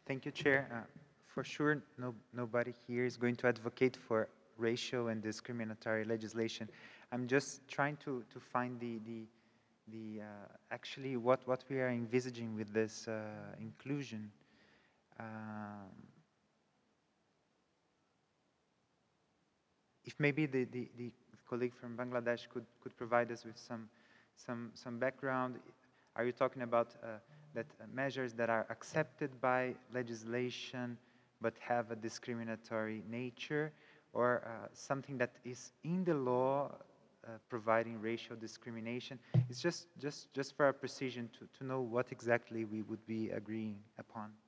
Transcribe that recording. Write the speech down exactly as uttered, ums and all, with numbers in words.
Thank you, Chair. Uh, for sure, no, nobody here is going to advocate for racial and discriminatory legislation. I'm just trying to, to find the, the, the uh, actually what, what we are envisaging with this uh, inclusion. Um, if maybe the, the, the colleague from Bangladesh could, could provide us with some, some, some background. Are you talking about uh, that uh, measures that are accepted by legislation but have a discriminatory nature, or uh, something that is in the law uh, providing racial discrimination? It's just, just, just for our precision to, to know what exactly we would be agreeing upon.